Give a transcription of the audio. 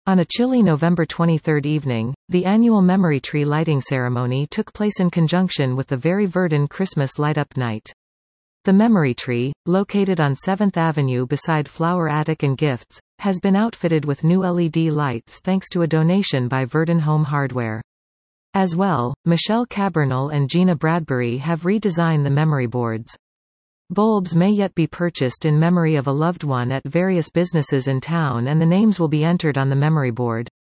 On a chilly November 23 evening, the annual Memory Tree lighting ceremony took place in conjunction with the Very Verdun Christmas Light-Up Night. The Memory Tree, located on 7th Avenue beside Flower Attic and Gifts, has been outfitted with new LED lights thanks to a donation by Verdun Home Hardware. As well, Michelle Cabernal and Gina Bradbury have redesigned the memory boards. Bulbs may yet be purchased in memory of a loved one at various businesses in town, and the names will be entered on the memory board.